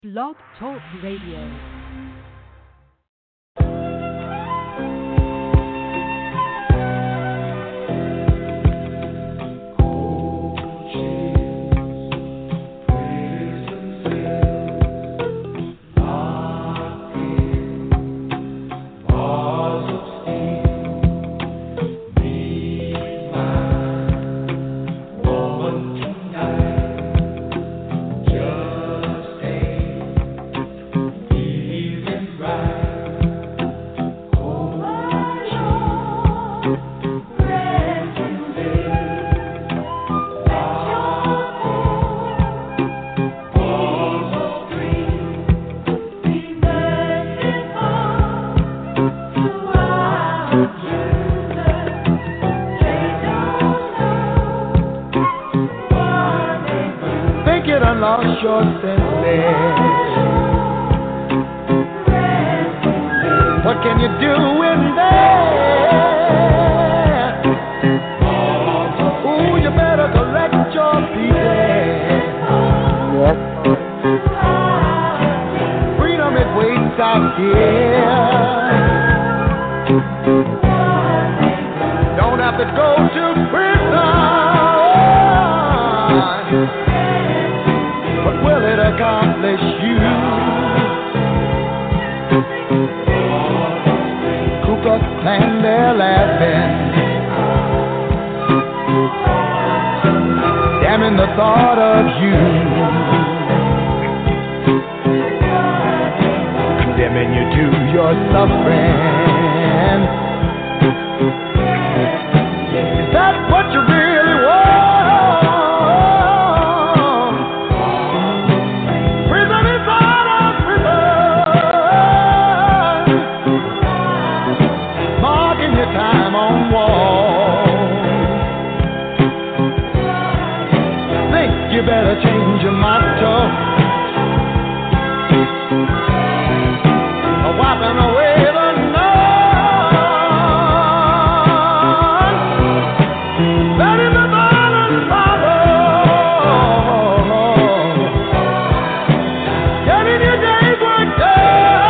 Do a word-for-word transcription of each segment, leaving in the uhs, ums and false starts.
Blog Talk Radio. Lost your senses. What can you do in there? Ooh, you better collect your pieces. Yes. Freedom it waits out here. Don't have to go to prison. But will it accomplish you? Ku Klux Klan, they're laughing, damning the thought of you, condemning you to your suffering. Is that what you really want? Time on wall. Think you better change your motto. Wiping away the night, letting the violence follow, getting your day's work done.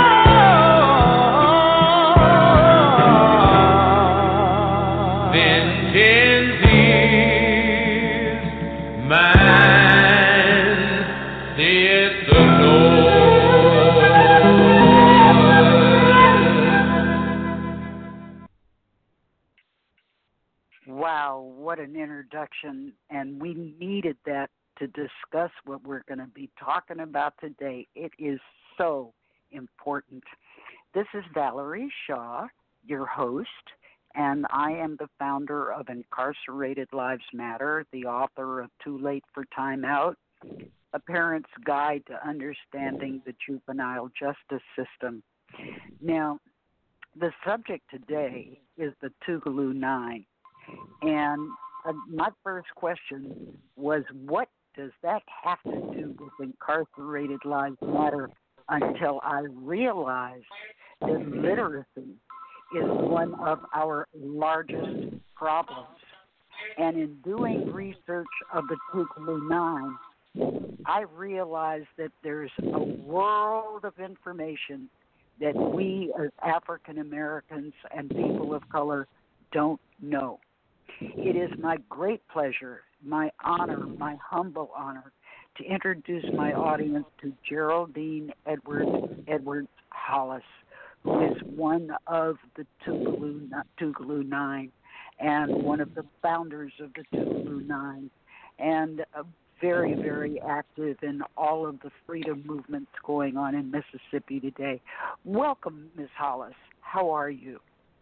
What an introduction, and we needed that to discuss what we're going to be talking about today. It is so important. This is Valerie Shaw, your host, and I am the founder of Incarcerated Lives Matter, the author of Too Late for Time Out, A Parent's Guide to Understanding the Juvenile Justice System. Now, the subject today is the Tougaloo Nine. And uh, my first question was, what does that have to do with Incarcerated Lives Matter, until I realized that literacy is one of our largest problems. And in doing research of the Tougaloo Nine, I realized that there's a world of information that we as African Americans and people of color don't know. It is my great pleasure, my honor, my humble honor, to introduce my audience to Geraldine Edwards Edwards Hollis, who is one of the Tougaloo, Tougaloo Nine and one of the founders of the Tougaloo Nine, and uh, very, very active in all of the freedom movements going on in Mississippi today. Welcome, Miz Hollis. How are you?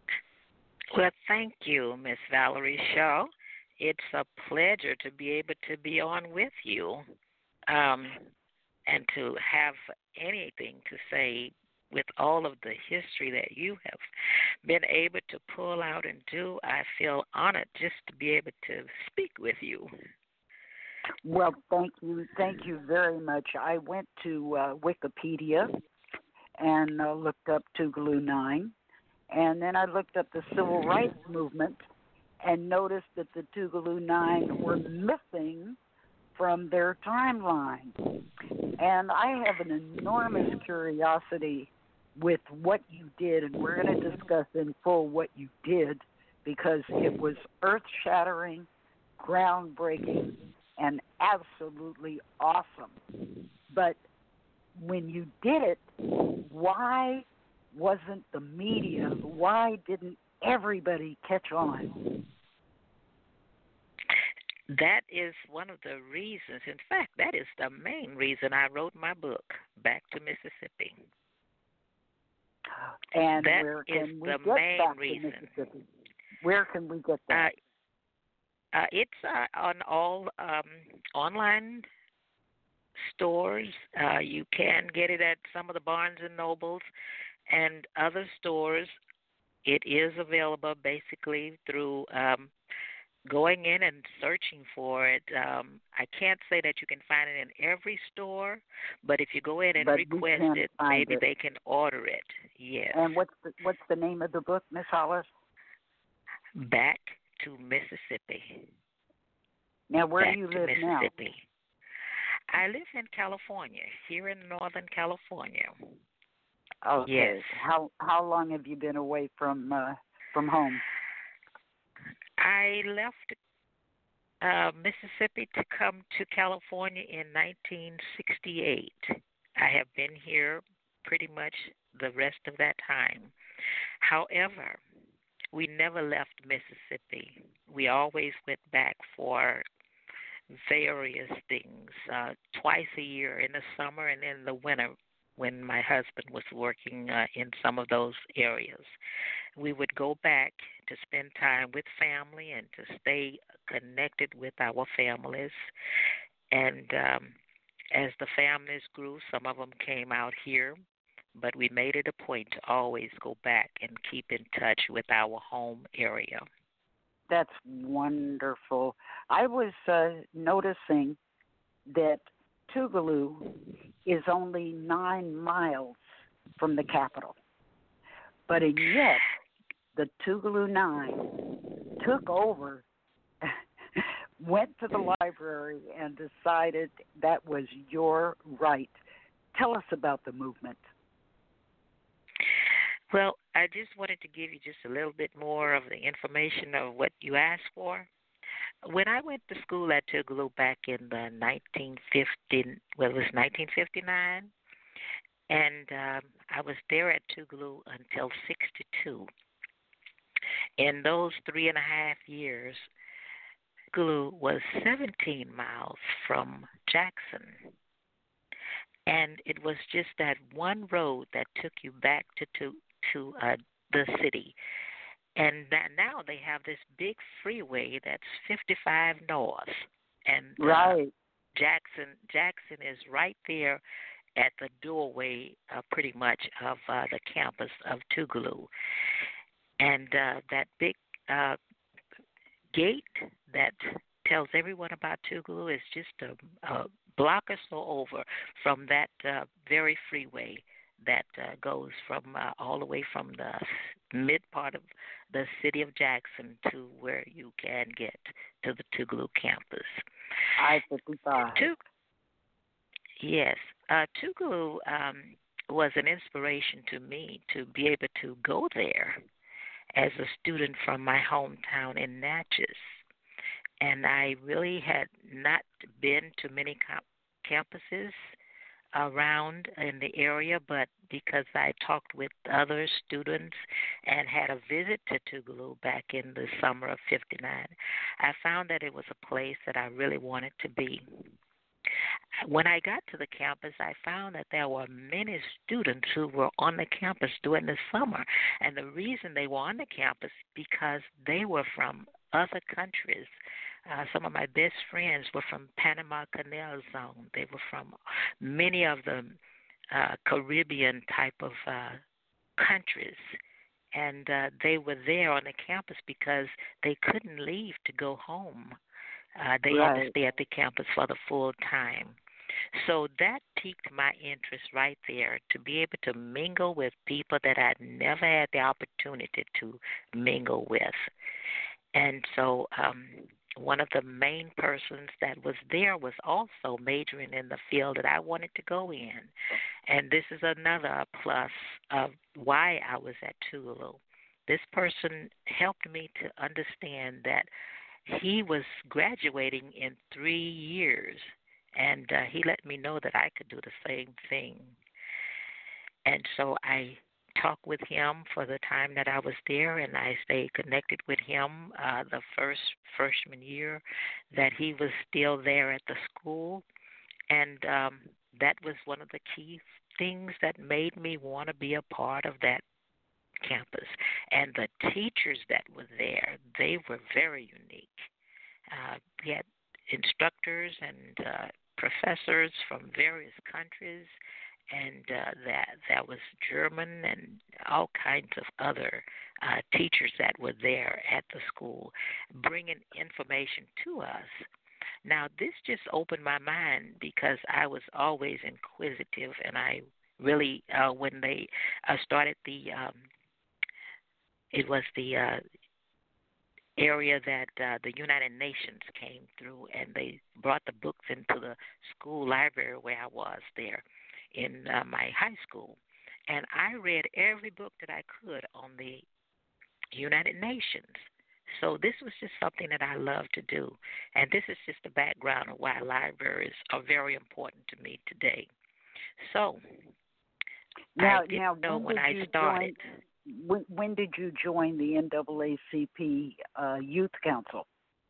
Well, thank you, Miss Valerie Shaw. It's a pleasure to be able to be on with you, um, and to have anything to say with all of the history that you have been able to pull out and do. I feel honored just to be able to speak with you. Well, thank you. Thank you very much. I went to uh, Wikipedia and uh, looked up Tougaloo Nine. And then I looked up the Civil Rights Movement and noticed that the Tougaloo Nine were missing from their timeline. And I have an enormous curiosity with what you did, and we're going to discuss in full what you did because it was earth-shattering, groundbreaking, and absolutely awesome. But when you did it, why wasn't the media, why didn't everybody catch on? That is one of the reasons. In fact, that is the main reason I wrote my book, Back to Mississippi. And that where is can we the get main back reason. to Mississippi? Where can we get that? Uh, uh, it's uh, on all um, online stores. Uh, you can get it at some of the Barnes and Nobles and other stores. It is available basically through um, going in and searching for it. Um, I can't say that you can find it in every store, but if you go in and but request it, maybe it. they can order it. Yes. And what's the, what's the name of the book, Miss Hollis? Back to Mississippi. Now, where Back do you to live now? Mississippi. I live in California, here in Northern California. Okay. Yes. How how long have you been away from uh, from home? I left uh, Mississippi to come to California in nineteen sixty-eight. I have been here pretty much the rest of that time. However, we never left Mississippi. We always went back for various things, uh, twice a year in the summer and in the winter when my husband was working uh, in some of those areas. We would go back to spend time with family and to stay connected with our families. And um, as the families grew, some of them came out here, but we made it a point to always go back and keep in touch with our home area. That's wonderful. I was uh, noticing that Tougaloo is only nine miles from the capital. But and yet, the Tougaloo Nine took over, went to the library, and decided that was your right. Tell us about the movement. Well, I just wanted to give you just a little bit more of the information of what you asked for. When I went to school at Tougaloo back in the nineteen fifty, well, it was nineteen fifty-nine, and um, I was there at Tougaloo until sixty-two. In those three and a half years, Tougaloo was seventeen miles from Jackson, and it was just that one road that took you back to to, to uh, the city. And that now they have this big freeway that's fifty-five north, and uh, right. Jackson Jackson is right there at the doorway, uh, pretty much of uh, the campus of Tougaloo, and uh, that big uh, gate that tells everyone about Tougaloo is just a, a block or so over from that uh, very freeway that uh, goes from uh, all the way from the mid part of the city of Jackson to where you can get to the Tougaloo campus. I fifty-five. Toug- yes. Uh, Tougaloo um, was an inspiration to me to be able to go there as a student from my hometown in Natchez. And I really had not been to many com- campuses around in the area, but because I talked with other students and had a visit to Tougaloo back in the summer of fifty-nine, I found that it was a place that I really wanted to be. When I got to the campus, I found that there were many students who were on the campus during the summer, and the reason they were on the campus because they were from other countries. Uh, some of my best friends were from Panama Canal Zone. They were from many of the uh, Caribbean type of uh, countries. And uh, they were there on the campus because they couldn't leave to go home. Uh, they right. had to stay at the campus for the full time. So that piqued my interest right there, to be able to mingle with people that I'd never had the opportunity to mingle with. And so um, one of the main persons that was there was also majoring in the field that I wanted to go in. And this is another plus of why I was at Tougaloo. This person helped me to understand that he was graduating in three years, and uh, he let me know that I could do the same thing. And so I talked with him for the time that I was there, and I stayed connected with him uh, the first freshman year that he was still there at the school. And um, that was one of the key things that made me want to be a part of that campus. And the teachers that were there, they were very unique. Uh, we had instructors and uh, professors from various countries, and uh, that that was German and all kinds of other uh, teachers that were there at the school, bringing information to us. Now, this just opened my mind because I was always inquisitive, and I really, uh, when they uh, started the, um, it was the uh, area that uh, the United Nations came through, and they brought the books into the school library where I was there in uh, my high school. And I read every book that I could on the United Nations. So this was just something that I love to do. And this is just the background of why libraries are very important to me today. So now, I didn't now, know when when did I you started. Join, when, when did you join the N double A C P uh, Youth Council?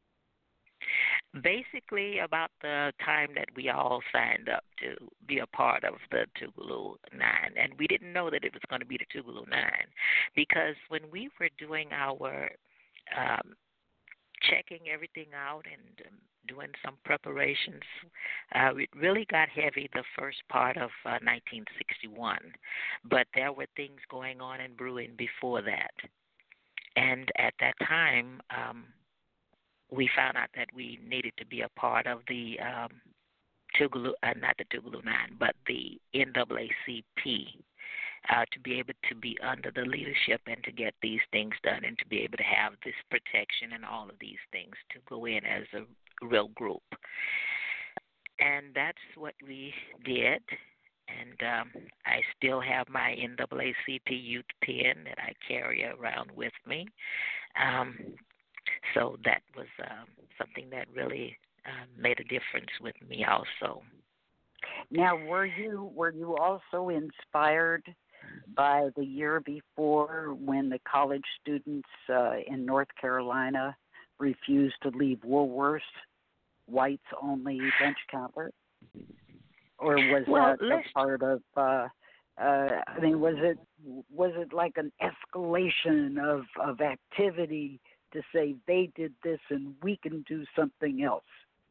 Basically, about the time that we all signed up to be a part of the Tougaloo Nine, and we didn't know that it was going to be the Tougaloo Nine, because when we were doing our um, checking everything out and um, doing some preparations, uh, it really got heavy the first part of uh, nineteen sixty-one, but there were things going on and brewing before that, and at that time. Um, we found out that we needed to be a part of the um, Tougaloo, uh, not the Tougaloo Nine, but the N double A C P uh, to be able to be under the leadership and to get these things done and to be able to have this protection and all of these things to go in as a real group. And that's what we did. And um, I still have my N double A C P youth pin that I carry around with me. Um, So that was um, something that really uh, made a difference with me also. Now, were you were you also inspired by the year before when the college students uh, in North Carolina refused to leave Woolworth's whites only bench counter? Or was well, that a part of? Uh, uh, I mean, was it was it like an escalation of of activity to say they did this and we can do something else?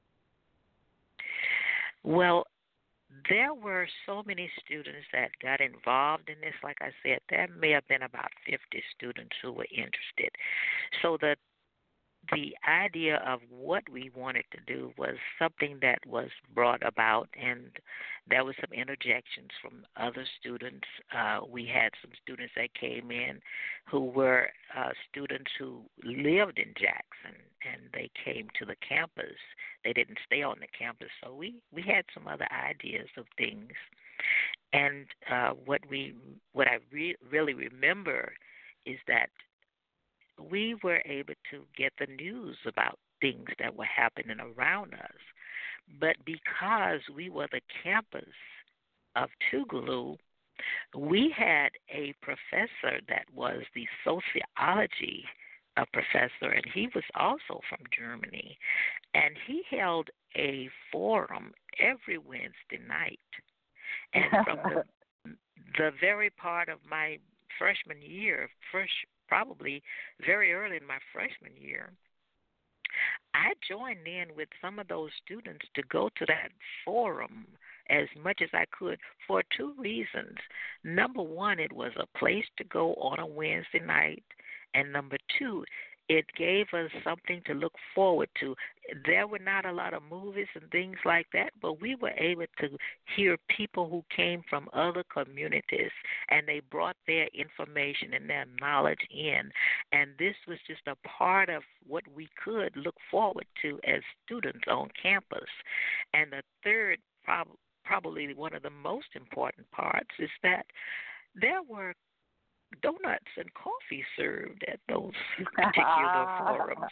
Well, there were so many students that got involved in this. Like I said, there may have been about fifty students who were interested. So the the idea of what we wanted to do was something that was brought about, and there was some interjections from other students. Uh, we had some students that came in who were uh, students who lived in Jackson, and they came to the campus. They didn't stay on the campus, so we, we had some other ideas of things. And uh, what we what I re- really remember is that we were able to get the news about things that were happening around us. But because we were the campus of Tougaloo, we had a professor that was the sociology uh, professor, and he was also from Germany. And he held a forum every Wednesday night. And from the, the very part of my freshman year, fresh, probably very early in my freshman year, I joined in with some of those students to go to that forum as much as I could for two reasons. Number one, it was a place to go on a Wednesday night, and number two, it gave us something to look forward to. There were not a lot of movies and things like that, but we were able to hear people who came from other communities, and they brought their information and their knowledge in. And this was just a part of what we could look forward to as students on campus. And the third, prob- probably one of the most important parts, is that there were donuts and coffee served at those particular forums.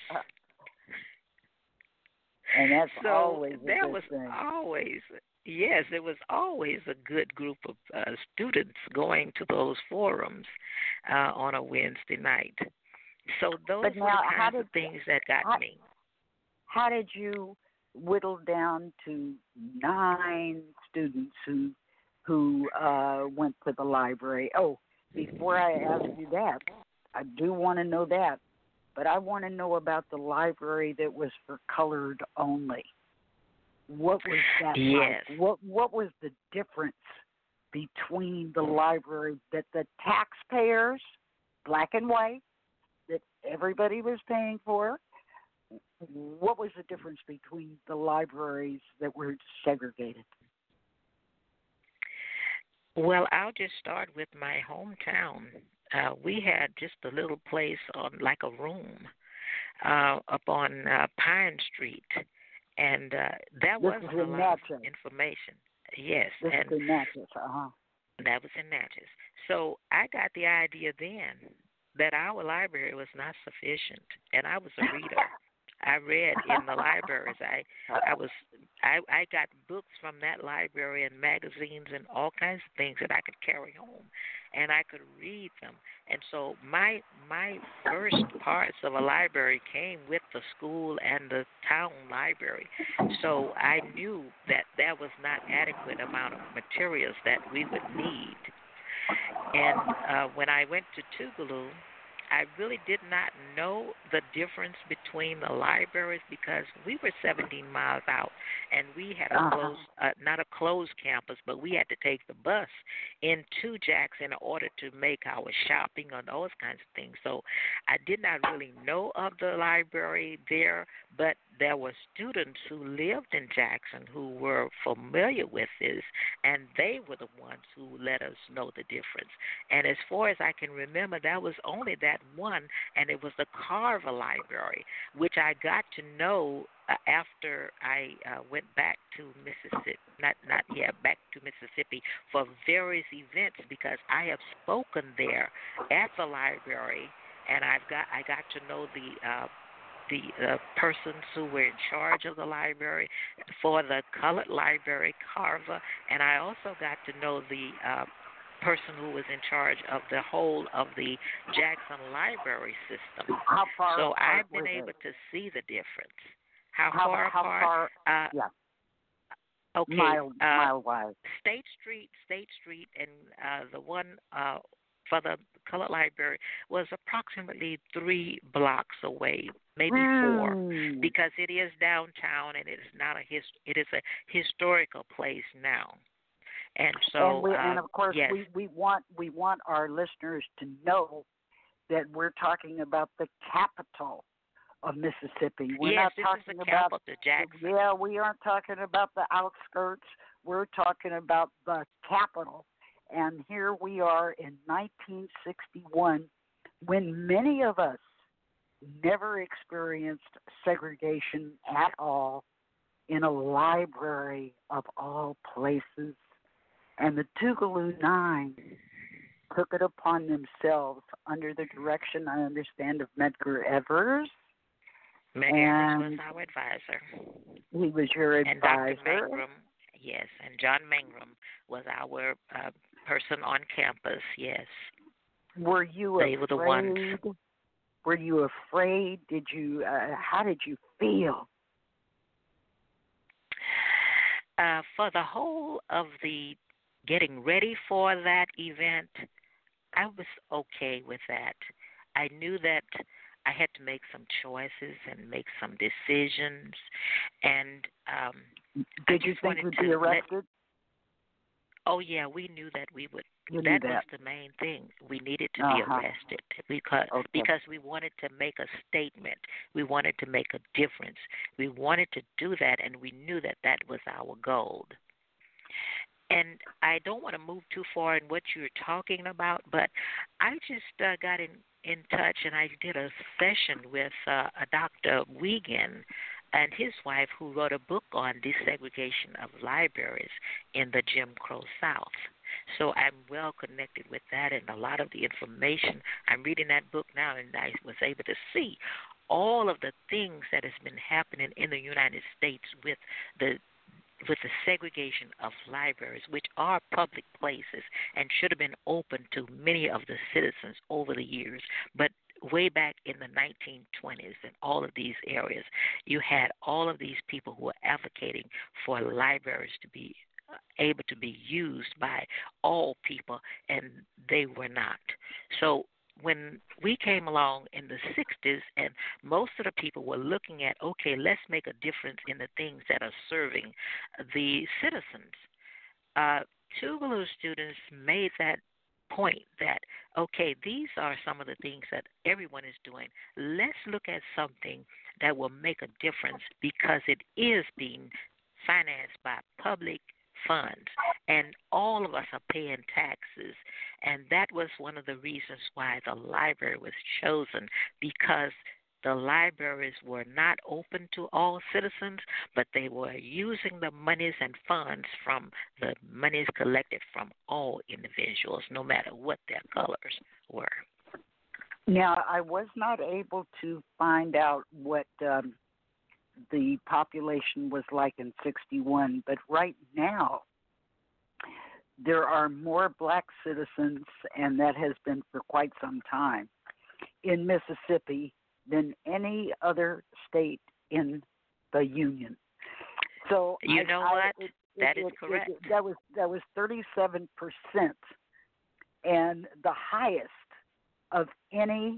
And that's so always a there good was thing. always, yes, it was always a good group of uh, students going to those forums uh, on a Wednesday night. So those But were now, the how kinds did, of things that got how, me. How did you whittle down to nine students who who uh, went to the library? Oh, before I ask you that, I do want to know that, but I want to know about the library that was for colored only. What was that Yes. like? What What was the difference between the library that the taxpayers, black and white, that everybody was paying for? What was the difference between the libraries that were segregated? Well, I'll just start with my hometown. Uh, we had just a little place on like a room uh, up on uh, Pine Street, and uh, that This wasn't is a in lot Natchez. of information. Yes, This and is in Natchez, uh-huh. that was in Natchez. So I got the idea then that our library was not sufficient, and I was a reader. I read in the libraries. I I was I I got books from that library and magazines and all kinds of things that I could carry home, and I could read them. And so my my first parts of a library came with the school and the town library. So I knew that there was not adequate amount of materials that we would need. And uh, when I went to Tougaloo, I really did not know the difference between the libraries because we were seventeen miles out, and we had a Uh-huh. closed, uh, not a closed campus, but we had to take the bus into Jackson in order to make our shopping or those kinds of things. So I did not really know of the library there, but there were students who lived in Jackson who were familiar with this, and they were the ones who let us know the difference. And as far as I can remember, that was only that one, and it was the Carver Library, which I got to know uh, after I uh, went back to Mississippi, not not yeah, back to Mississippi for various events because I have spoken there at the library, and I've got I got to know the. Uh, the uh, persons who were in charge of the library for the colored library, Carver, and I also got to know the uh, person who was in charge of the whole of the Jackson library system. How far So apart I've been were able they? to see the difference. How, How, far how apart? far? Uh, Yeah, okay. mile, uh, mile wide. State Street, State Street, and uh, the one uh, for the colored library was approximately three blocks away, maybe four, Mm. because it is downtown and it is not a his, it is a historical place now. And so, and we, uh, and of course, yes, we, we want we want our listeners to know that we're talking about the capital of Mississippi. We're yes, not this talking is the about capital, Jackson. yeah, we aren't talking about the outskirts. We're talking about the capital. And here we are in nineteen sixty-one, when many of us never experienced segregation at all in a library of all places. And the Tougaloo Nine took it upon themselves under the direction, I understand, of Medgar Evers. Medgar and was our advisor. He was your And Doctor advisor. Mangrum, yes, and John Mangrum was our uh, person on campus, yes. Were you They afraid? were the ones. Were you afraid? Did you? Uh, how did you feel? Uh, for the whole of the getting ready for that event, I was okay with that. I knew that I had to make some choices and make some decisions, and um, Did I you just think wanted you'd to be let- arrested? Oh yeah, we knew that we would. You knew That was that. the main thing. We needed to be Uh-huh. arrested because Okay. because we wanted to make a statement. We wanted to make a difference. We wanted to do that, and we knew that that was our goal. And I don't want to move too far in what you're talking about, but I just uh, got in in touch and I did a session with uh, a Doctor Wiegand and his wife who wrote a book on desegregation of libraries in the Jim Crow South. So I'm well connected with that and a lot of the information. I'm reading that book now and I was able to see all of the things that has been happening in the United States with the with the segregation of libraries, which are public places and should have been open to many of the citizens over the years. But way back in the nineteen twenties in all of these areas, you had all of these people who were advocating for libraries to be able to be used by all people, and they were not. So when we came along in the sixties and most of the people were looking at, okay, let's make a difference in the things that are serving the citizens, uh, Tougaloo students made that point that, okay, these are some of the things that everyone is doing. Let's look at something that will make a difference because it is being financed by public funds, and all of us are paying taxes. And that was one of the reasons why the library was chosen, because the libraries were not open to all citizens, but they were using the monies and funds from the monies collected from all individuals, no matter what their colors were. Now, I was not able to find out what um, the population was like in sixty-one, but right now there are more black citizens, and that has been for quite some time, in Mississippi than any other state in the union. So you I, know I, what? it, that it, is it, correct. It, that was that was thirty-seven percent, and the highest of any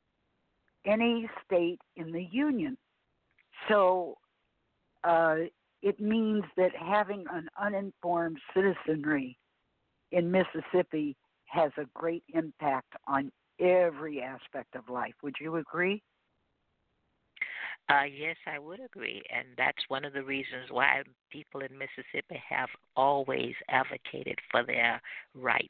any state in the union. So uh, it means that having an uninformed citizenry in Mississippi has a great impact on every aspect of life. Would you agree? Uh, yes, I would agree, and that's one of the reasons why people in Mississippi have always advocated for their rights.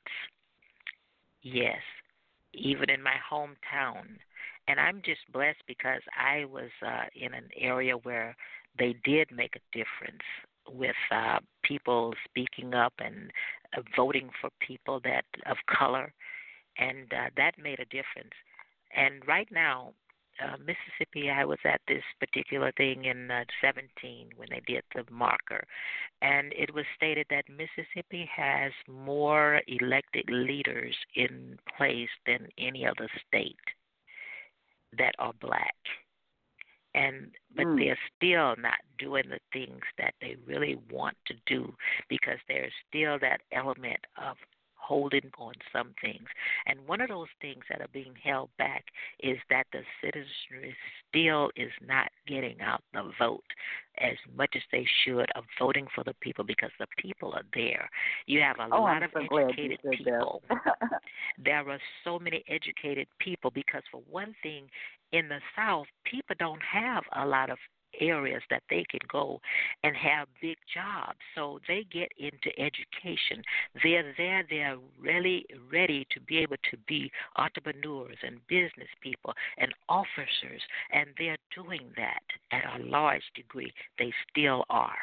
Yes, even in my hometown. And I'm just blessed because I was uh, in an area where they did make a difference with uh, people speaking up and uh, voting for people that of color, and uh, that made a difference. And right now, uh, Mississippi, I was at this particular thing in uh, seventeen when they did the marker, and it was stated that Mississippi has more elected leaders in place than any other state that are black. And but Mm. they're still not doing the things that they really want to do because there's still that element of holding on some things. And one of those things that are being held back is that the citizenry still is not getting out the vote as much as they should of voting for the people because the people are there. You have a Oh, lot I'm of so glad educated you said people. that. There are so many educated people because, for one thing, in the South, people don't have a lot of areas that they can go and have big jobs. So they get into education. They're there, they're really ready to be able to be entrepreneurs and business people and officers, and they're doing that at a large degree. They still are.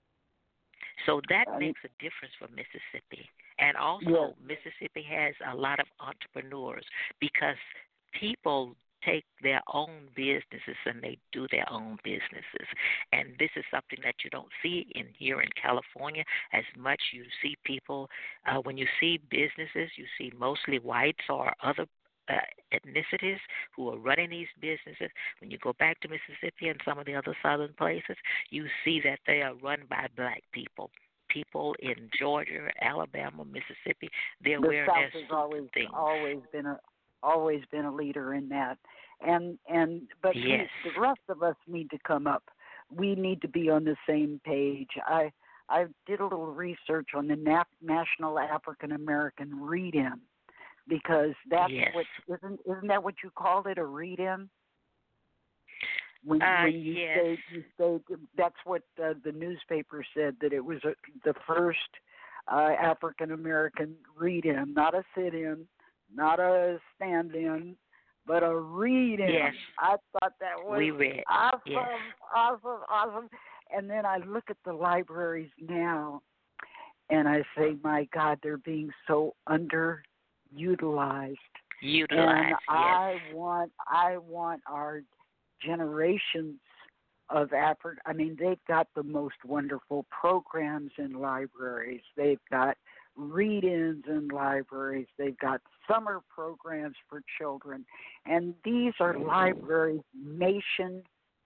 So that Um, makes a difference for Mississippi. And also, yes. Mississippi has a lot of entrepreneurs because people take their own businesses and they do their own businesses. And this is something that you don't see in here in California as much. You see people, uh, when you see businesses, you see mostly whites or other uh, ethnicities who are running these businesses. When you go back to Mississippi and some of the other southern places, you see that they are run by black people. People in Georgia, Alabama, Mississippi, they're The wearing South their has suits always and things. always been a always been a leader in that, and and but Yes. we, the rest of us need to come up. We need to be on the same page. I I did a little research on the Na- National African American Read-In, because that's yes. what isn't isn't that what you called it, a read-in? When, Uh, when you yes. say you say that's what uh, the newspaper said, that it was a, the first uh, African American read-in, not a sit-in, not a stand-in, but a read-in. Yes. I thought that was we read. awesome, Yes. awesome, awesome. And then I look at the libraries now, and I say, my God, they're being so underutilized. Utilized. And yes. I want, I want our generations of Africa. I mean, they've got the most wonderful programs in libraries. They've got read-ins in libraries. They've got summer programs for children. And these are libraries nationwide.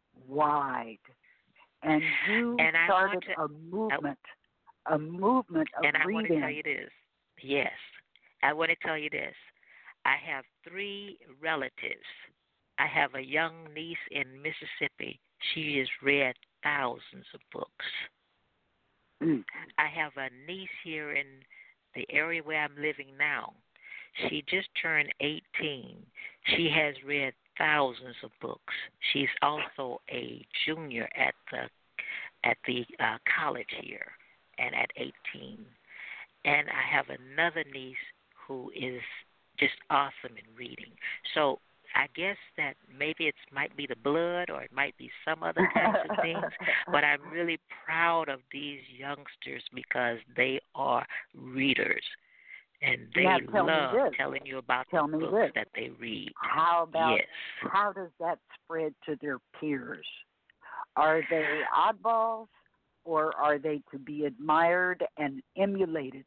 And you and I started want to, a movement, a movement of and I reading. want to tell you this. Yes. I want to tell you this. I have three relatives. I have a young niece in Mississippi. She has read thousands of books. Mm. I have a niece here in the area where I'm living now. She just turned eighteen. She has read thousands of books. She's also a junior at the at the uh, college here, and at eighteen. And I have another niece who is just awesome in reading. So I guess that maybe it might be the blood, or it might be some other kinds of things, but I'm really proud of these youngsters because they are readers, and they Now, tell me love this. telling you about Tell the me books this. that they read. How about Yes. how does that spread to their peers? Are they oddballs, or are they to be admired and emulated?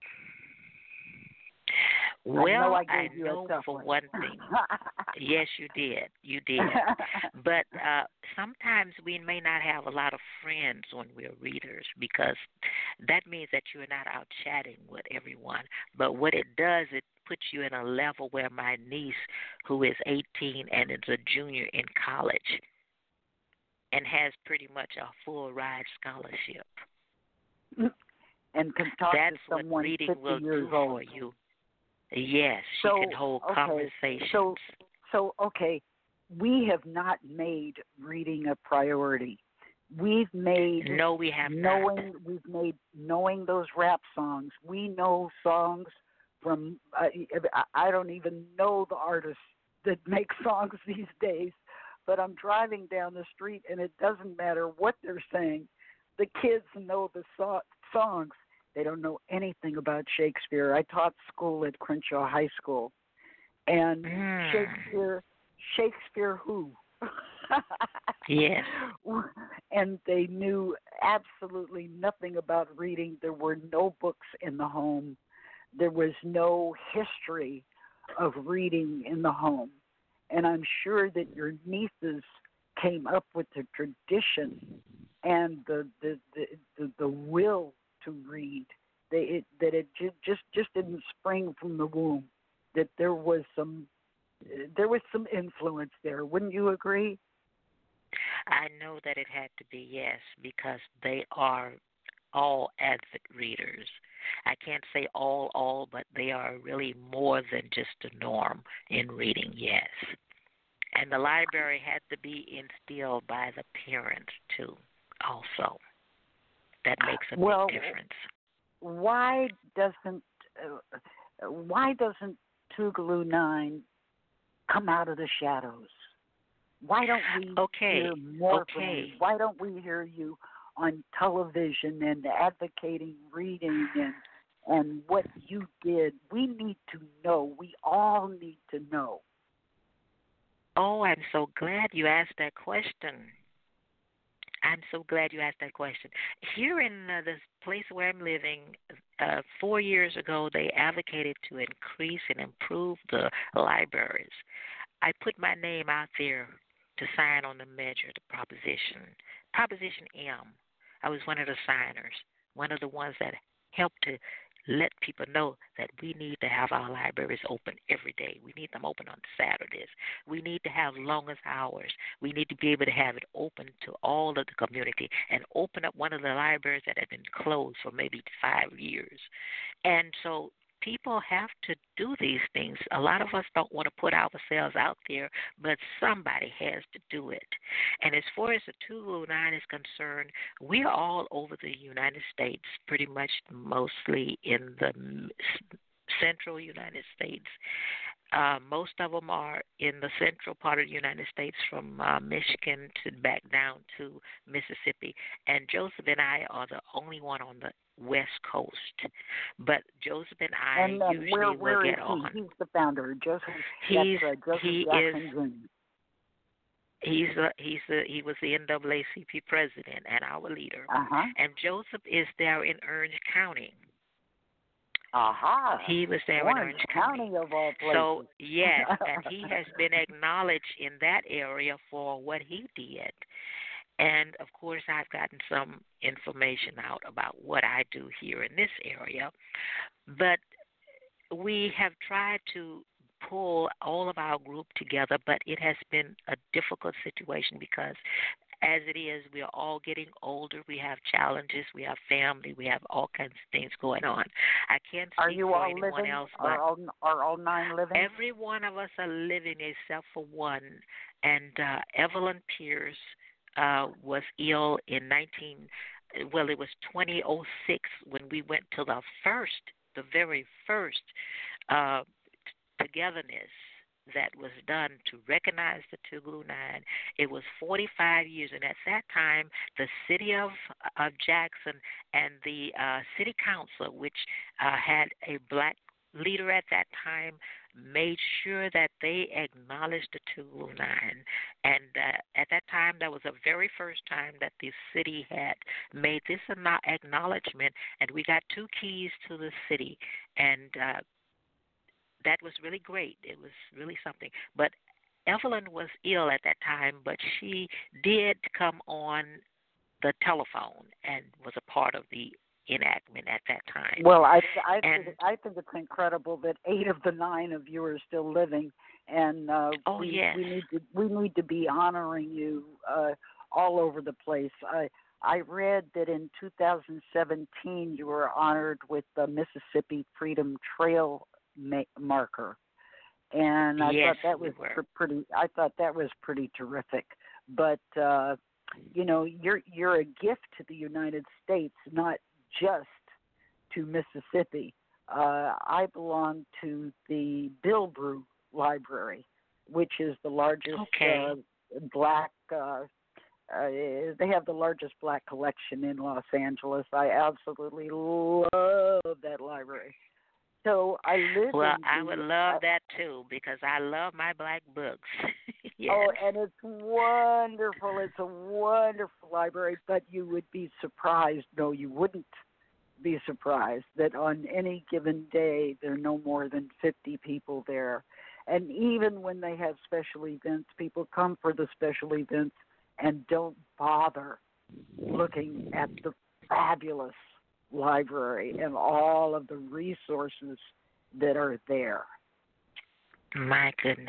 Well, I know, I I gave you know a tough for one. one thing. Yes, you did. You did. But uh, sometimes we may not have a lot of friends when we're readers, because that means that you're not out chatting with everyone. But what it does, it puts you in a level where my niece, who is eighteen and is a junior in college and has pretty much a full ride scholarship. And can talk That's to what someone reading fifty will years do old. for you. Yes, she So, can hold okay, conversations. So, so okay, we have not made reading a priority. We've made no, we have knowing not. we've made knowing those rap songs. We know songs from uh, I don't even know the artists that make songs these days, but I'm driving down the street and it doesn't matter what they're saying. The kids know the so- songs. They don't know anything about Shakespeare. I taught school at Crenshaw High School, and Mm. Shakespeare, Shakespeare who? Yes. And they knew absolutely nothing about reading. There were no books in the home. There was no history of reading in the home. And I'm sure that your nieces came up with the tradition and the the the, the, the will to read. They, it, that it ju- just just didn't spring from the womb. That there was some there was some influence there. Wouldn't you agree? I know that it had to be, yes, because they are all avid readers. I can't say all, all, but they are really more than just a norm in reading, yes. And the library had to be instilled by the parents, too, also. That makes a well, big difference. Why doesn't uh, why doesn't Tougaloo Nine come out of the shadows? Why don't we okay. hear more okay. from you? Why don't we hear you on television and advocating reading and and what you did? We need to know. We all need to know. Oh, I'm so glad you asked that question. I'm so glad you asked that question. Here in uh, this place where I'm living, uh, four years ago, they advocated to increase and improve the libraries. I put my name out there to sign on the measure, the proposition. Proposition M. I was one of the signers, one of the ones that helped to let people know that we need to have our libraries open every day. We need them open on Saturdays. We need to have longest hours. We need to be able to have it open to all of the community and open up one of the libraries that have been closed for maybe five years. And so people have to do these things. A lot of us don't want to put ourselves out there, but somebody has to do it. And as far as the two oh nine is concerned, we are all over the United States, pretty much mostly in the central United States. Uh, most of them are in the central part of the United States, from uh, Michigan to back down to Mississippi. And Joseph and I are the only one on the West Coast. But Joseph and I and, and usually where, will where get is he? on. He's the founder. Joseph. He's that's, uh, Joseph he Jackson is. Junior He's a, he's a, he was the N double A C P president and our leader. Uh-huh. And Joseph is there in Orange County. Aha. He was there Orange in Orange County, County. of all places. So, yes, and he has been acknowledged in that area for what he did. And, of course, I've gotten some information out about what I do here in this area. But we have tried to pull all of our group together, but it has been a difficult situation because as it is, we are all getting older. We have challenges. We have family. We have all kinds of things going on. I can't speak are you for all anyone living? else, Are but all, are all nine living? every one of us are living except for one. And uh, Evelyn Pierce uh, was ill in nineteen. Well, it was twenty oh six when we went to the first, the very first uh, togetherness that was done to recognize the Tougaloo Nine. It was forty-five years, and at that time, the city of of Jackson and the uh, city council, which uh, had a black leader at that time, made sure that they acknowledged the Tougaloo Nine. And uh, at that time, that was the very first time that the city had made this acknowledgement, and we got two keys to the city. And uh, that was really great. It was really something. But Evelyn was ill at that time, but she did come on the telephone and was a part of the enactment at that time. Well, I I and, think, I think it's incredible that eight of the nine of you are still living, and uh, oh we yes, we need to we need to be honoring you uh, all over the place. I I read that in two thousand seventeen you were honored with the Mississippi Freedom Trail ma- marker, and I yes, thought that was we pr- pretty. I thought that was pretty terrific. But uh, you know, you're you're a gift to the United States, not just to Mississippi. Uh, I belong to the Bilbrew Library, which is the largest okay. uh, black. Uh, uh, they have the largest black collection in Los Angeles. I absolutely love that library. So I live. Well, in I the, would love uh, that too because I love my black books. Yes. Oh, and it's wonderful. It's a wonderful library, but you would be surprised. No, you wouldn't be surprised that on any given day there are no more than fifty people there. And even when they have special events, people come for the special events and don't bother looking at the fabulous library and all of the resources that are there. My goodness.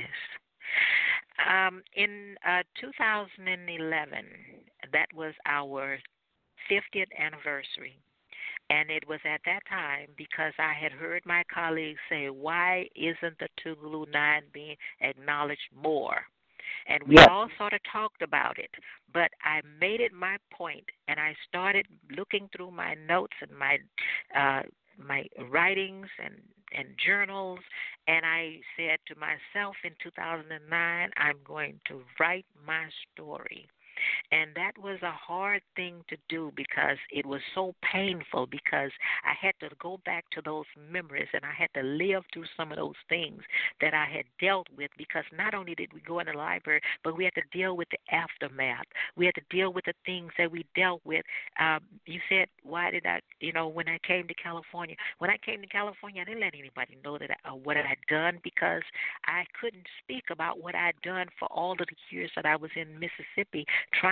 Um, in uh, two thousand eleven, that was our fiftieth anniversary. And it was at that time because I had heard my colleagues say, why isn't the Tougaloo Nine being acknowledged more? And we Yes. all sort of talked about it. But I made it my point, and I started looking through my notes and my uh, my writings and, and journals, and I said to myself in two thousand nine, I'm going to write my story. And that was a hard thing to do because it was so painful because I had to go back to those memories and I had to live through some of those things that I had dealt with because not only did we go in the library, but we had to deal with the aftermath. We had to deal with the things that we dealt with. Um, you said, why did I, you know, when I came to California, when I came to California, I didn't let anybody know that I, uh, what I had done because I couldn't speak about what I had done for all of the years that I was in Mississippi trying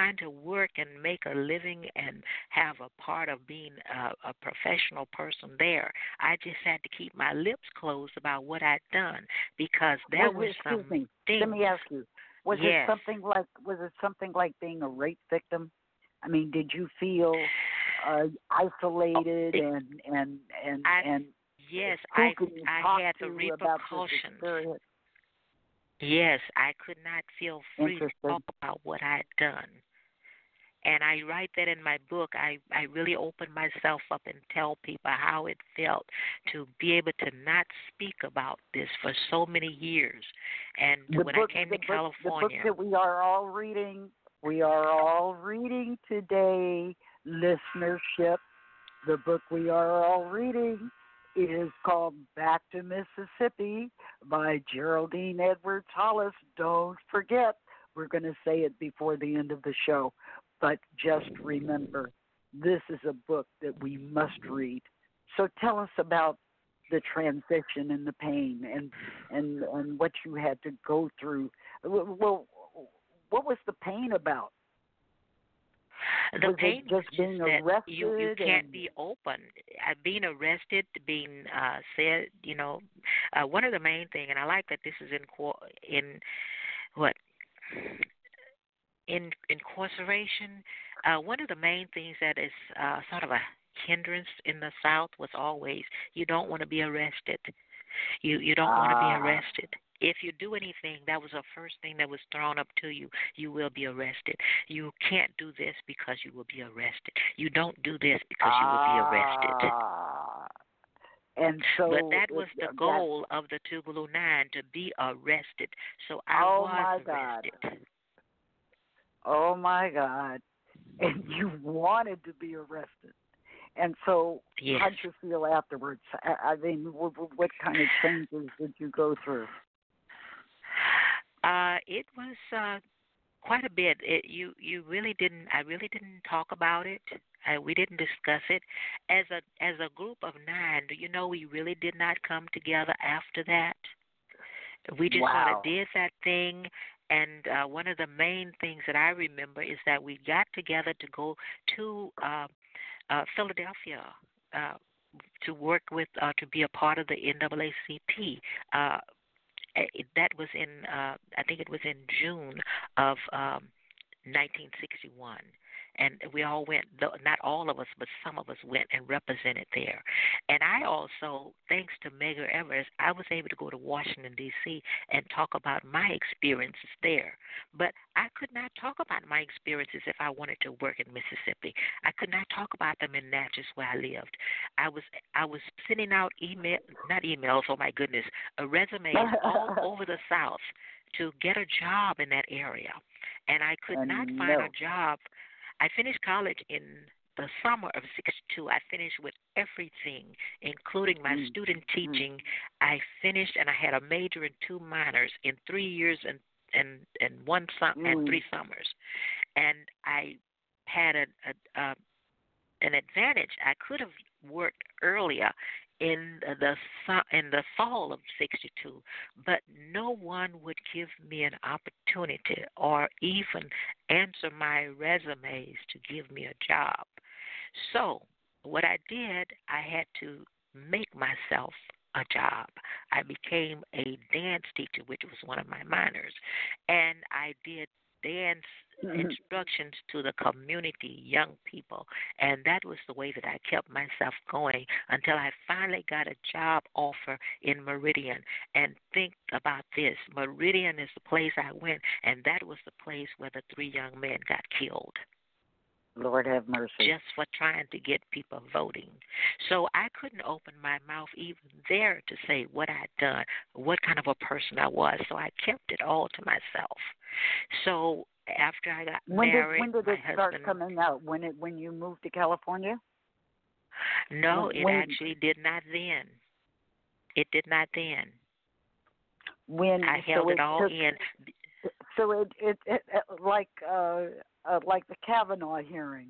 trying to work and make a living and have a part of being a, a professional person there, I just had to keep my lips closed about what I'd done because there was were it, some excuse me, things. let me ask you, was yes. it something like was it something like being a rape victim? I mean, did you feel uh, isolated it, and and and I, and yes, who I could you I talk had the to about this repercussions. experience? Yes, I could not feel free to Interesting. talk about what I'd done. And I write that in my book. I, I really open myself up and tell people how it felt to be able to not speak about this for so many years. And The when book, I came the to book, the book California, that we are all reading, we are all reading today, listenership. The book we are all reading is called Back to Mississippi by Geraldine Edwards Hollis. Don't forget, we're going to say it before the end of the show, but just remember, this is a book that we must read. So tell us about the transition and the pain and and, and what you had to go through. Well, what was the pain about? the was pain it just was being just that arrested? you you can't and... be open. Uh, being arrested, being uh, said, you know, uh, one of the main thing, and I like that this is in co- in what in incarceration. Uh, one of the main things that is uh, sort of a hindrance in the South was always you don't want to be arrested. You you don't want to be Ah. arrested. If you do anything, that was the first thing that was thrown up to you. You will be arrested. You can't do this because you will be arrested. You don't do this because you will be arrested. Ah. And so, but that was the that, goal of the Tougaloo Nine, to be arrested. So I oh was my arrested. God. Oh my God! And you wanted to be arrested. And so, yes. how'd you feel afterwards? I, I mean, what, what kind of changes did you go through? Uh, it was uh, quite a bit. It, you you really didn't. I really didn't talk about it. Uh, we didn't discuss it as a as a group of nine. Do you know we really did not come together after that? We just wow. sort of did that thing. And uh, one of the main things that I remember is that we got together to go to uh, uh, Philadelphia uh, to work with, uh, to be a part of the N double A C P. Uh, that was in, uh, I think it was in June of um, nineteen sixty-one. And we all went, not all of us, but some of us went and represented there. And I also, thanks to Medgar Evers, I was able to go to Washington, D C and talk about my experiences there. But I could not talk about my experiences if I wanted to work in Mississippi. I could not talk about them in Natchez where I lived. I was I was sending out email, not emails, oh my goodness, uh, resumes all over the South to get a job in that area. And I could and not no. find a job. I finished college in the summer of sixty-two. I finished with everything, including my mm. student teaching. Mm. I finished, and I had a major and two minors in three years and and and one sum mm. and three summers. And I had a, a, a an advantage. I could have worked earlier in the in the fall of sixty-two, but no one would give me an opportunity or even answer my resumes to give me a job. So what I did, I had to make myself a job. I became a dance teacher, which was one of my minors, and I did dance instructions to the community, young people, and that was the way that I kept myself going until I finally got a job offer in Meridian. And think about this, Meridian is the place I went, and that was the place where the three young men got killed. Lord have mercy. Just for trying to get people voting. So I couldn't open my mouth even there to say what I'd done, what kind of a person I was. So I kept it all to myself. So after I got when married, did, when did my it start husband, coming out? When it when you moved to California? No, when, it when, actually did not then. It did not then. When I held so it, it all took, in. So it it, it, it like uh, uh, like the Kavanaugh hearings.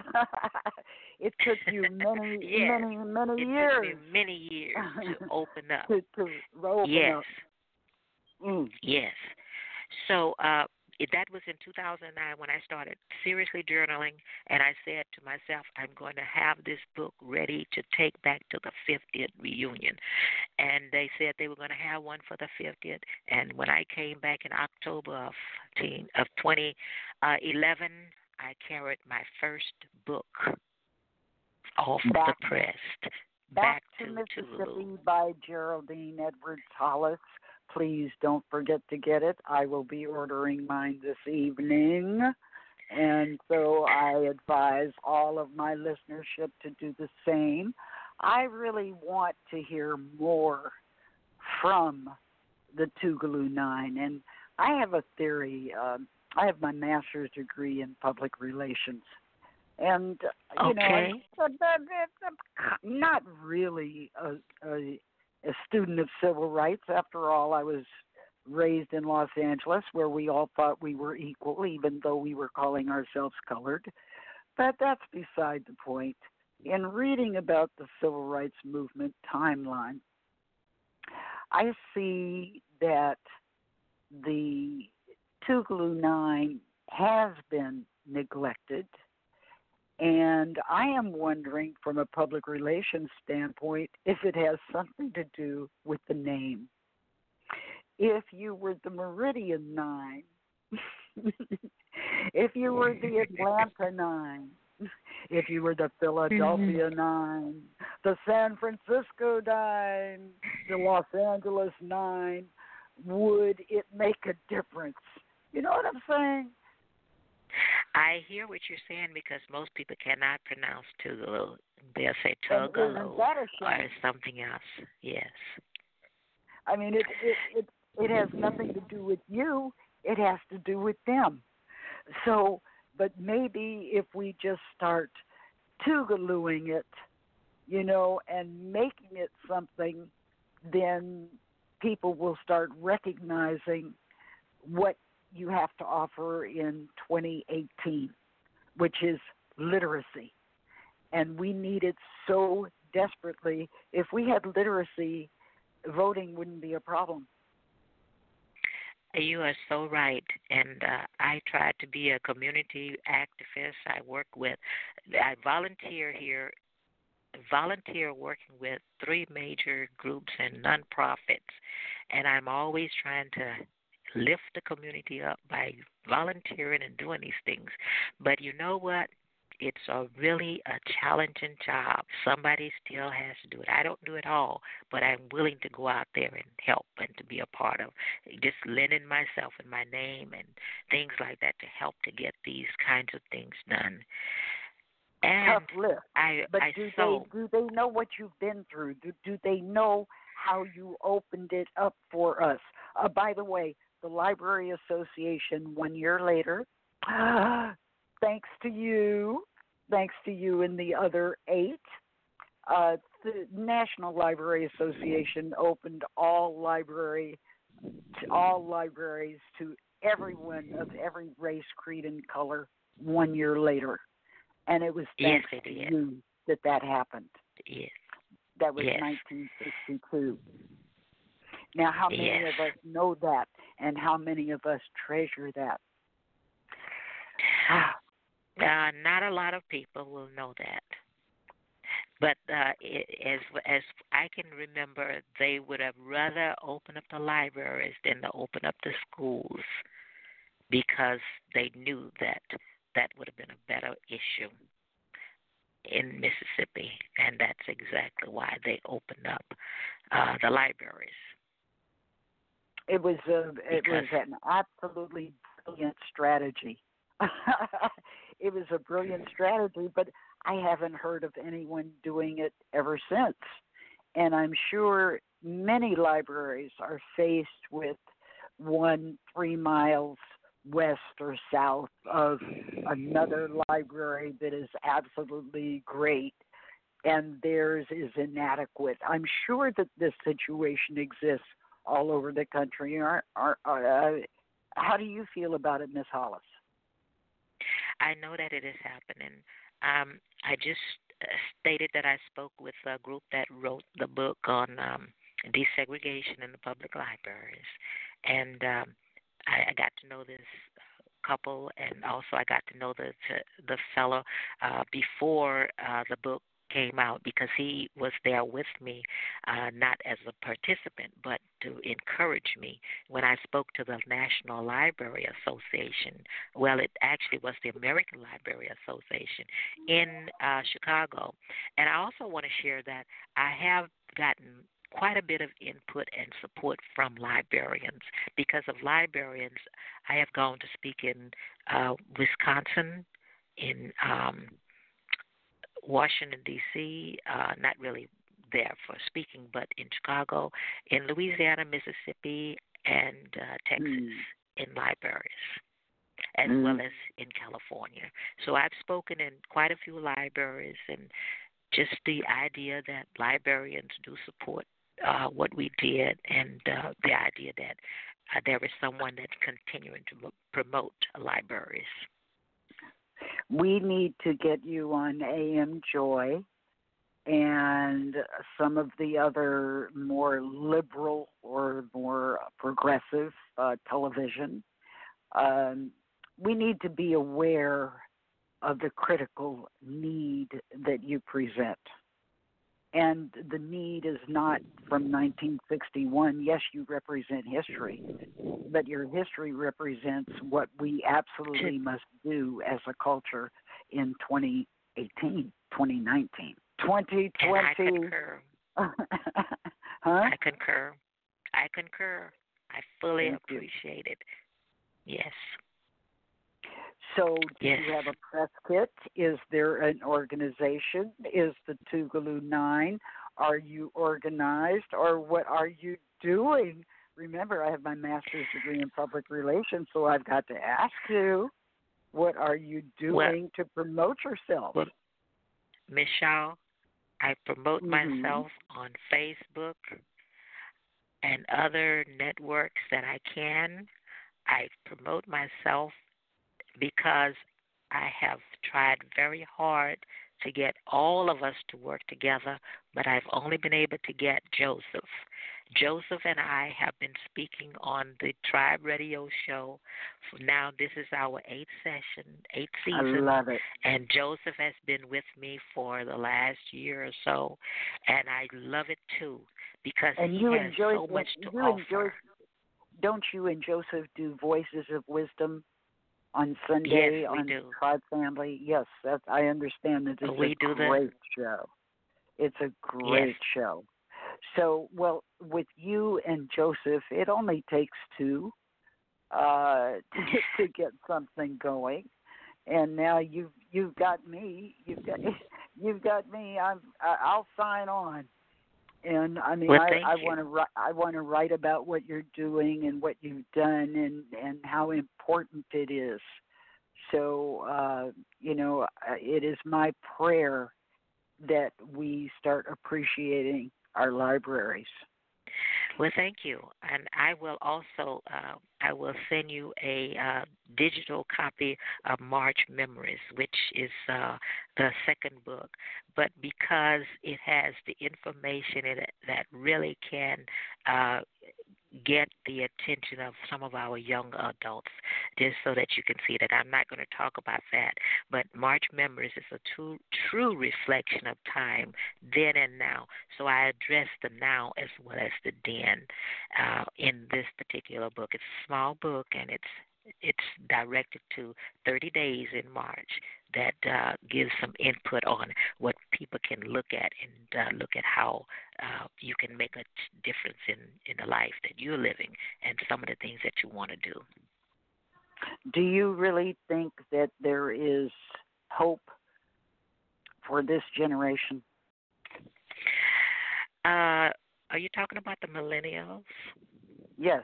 It took you many yes, many many it years. Took me many years to open up. to, to open yes. up. Mm. Yes. So uh, it, that was in two thousand nine when I started seriously journaling, and I said to myself, I'm going to have this book ready to take back to the fiftieth reunion. And they said they were going to have one for the fiftieth. And when I came back in October of, teen, of twenty eleven, I carried my first book off Back, the press. Back, Back to, to Mississippi Tougaloo. by Geraldine Edwards Hollis. Please don't forget to get it. I will be ordering mine this evening. And so I advise all of my listenership to do the same. I really want to hear more from the Tougaloo Nine. And I have a theory. Um, I have my master's degree in public relations. And, you Okay. know, I'm not really a, a, a student of civil rights. After all, I was raised in Los Angeles where we all thought we were equal, even though we were calling ourselves colored. But that's beside the point. In reading about the civil rights movement timeline, I see that the Tougaloo Nine has been neglected. And I am wondering, from a public relations standpoint, if it has something to do with the name. If you were the Meridian Nine, if you were the Atlanta Nine, if you were the Philadelphia Nine, the San Francisco Nine, the Los Angeles Nine, would it make a difference? You know what I'm saying? I hear what you're saying because most people cannot pronounce Tougaloo. They'll say And Tougaloo isn't that a or shame? something else. Yes. I mean, it, it it it has nothing to do with you. It has to do with them. So, but maybe if we just start Tougalooing it, you know, and making it something, then people will start recognizing what you have to offer in twenty eighteen, which is literacy. And we need it so desperately. If we had literacy, voting wouldn't be a problem. You are so right. And uh, I try to be a community activist. I work with, I volunteer here, volunteer working with three major groups and nonprofits. And I'm always trying to lift the community up by volunteering and doing these things. But you know what? It's a really a challenging job. Somebody still has to do it. I don't do it all, but I'm willing to go out there and help and to be a part of just lending myself and my name and things like that to help to get these kinds of things done. And Tough lift. I, But I do so they do they know what you've been through? Do do they know how you opened it up for us? Uh, by the way, the Library Association one year later, thanks to you, thanks to you and the other eight, uh, the National Library Association opened all library, to all libraries to everyone of every race, creed, and color one year later, and it was yes, thanks it to is. you that that happened. Yes. That was Yes. nineteen sixty-two. Now, how many Yes. of us know that, and how many of us treasure that? Uh, not a lot of people will know that. But uh, it, as as I can remember, they would have rather opened up the libraries than to open up the schools because they knew that that would have been a better issue in Mississippi, and that's exactly why they opened up uh, the libraries. It was a, it was Because- an absolutely brilliant strategy. It was a brilliant strategy, but I haven't heard of anyone doing it ever since. And I'm sure many libraries are faced with one three miles west or south of another library that is absolutely great, and theirs is inadequate. I'm sure that this situation exists all over the country. Are, are, are, uh, how do you feel about it, Miss Hollis? I know that it is happening. Um, I just uh, stated that I spoke with a group that wrote the book on um, desegregation in the public libraries, and um, I, I got to know this couple, and also I got to know the the fellow uh, before uh, the book came out because he was there with me, uh, not as a participant, but to encourage me when I spoke to the National Library Association. Well, it actually was the American Library Association in uh, Chicago. And I also want to share that I have gotten quite a bit of input and support from librarians. Because of librarians, I have gone to speak in uh, Wisconsin, in um, Washington, D C, uh, not really there for speaking, but in Chicago, in Louisiana, Mississippi, and uh, Texas Mm. in libraries, as Mm. well as in California. So I've spoken in quite a few libraries, and just the idea that librarians do support uh, what we did, and uh, the idea that uh, there is someone that's continuing to promote libraries. We need to get you on A M Joy and some of the other more liberal or more progressive uh, television. Um, we need to be aware of the critical need that you present. And the need is not from nineteen sixty-one. Yes, you represent history, but your history represents what we absolutely must do as a culture in twenty eighteen, twenty nineteen, twenty twenty. And I concur. Huh? I concur. I concur. I fully Thank you. appreciate it. Yes. So do Yes. you have a press kit? Is there an organization? Is the Tougaloo Nine? Are you organized, or what are you doing? Remember, I have my master's degree in public relations, so I've got to ask you, what are you doing Well, to promote yourself? well, Miz Shaw, I promote Mhm. myself on Facebook and other networks that I can. I promote myself because I have tried very hard to get all of us to work together, but I've only been able to get Joseph. Joseph and I have been speaking on the Tribe Radio Show. For now, this is our eighth session, eighth I season. love it. And Joseph has been with me for the last year or so, and I love it too because And he you has and Joyce, so much to you offer. and Joyce, don't you and Joseph do Voices of Wisdom on Sunday Yes, we on do. Tribe Family? Yes, that, I understand that it's We a do that. great show. It's a great Yes. show. So, well, with you and Joseph, it only takes two uh, to, to get something going. And now you've you've got me. You've got you've got me. I'm I- I'll sign on. And I mean, Well, I, thank I you. want to write. I want to write about what you're doing and what you've done, and, and how important it is. So, uh, you know, uh, it is my prayer that we start appreciating our libraries. Well, thank you, and I will also uh, I will send you a uh, digital copy of March Memories, which is uh, the second book. But because it has the information in it that really can uh, get the attention of some of our young adults, just so that you can see that. I'm not going to talk about that, but March Memories is a true, true reflection of time, then and now. So I address the now as well as the then uh, in this particular book. It's a small book, and it's it's directed to thirty days in March that uh, gives some input on what people can look at and uh, look at how uh, you can make a difference in, in the life that you're living and some of the things that you want to do. Do you really think that there is hope for this generation? Uh, are you talking about the millennials? Yes.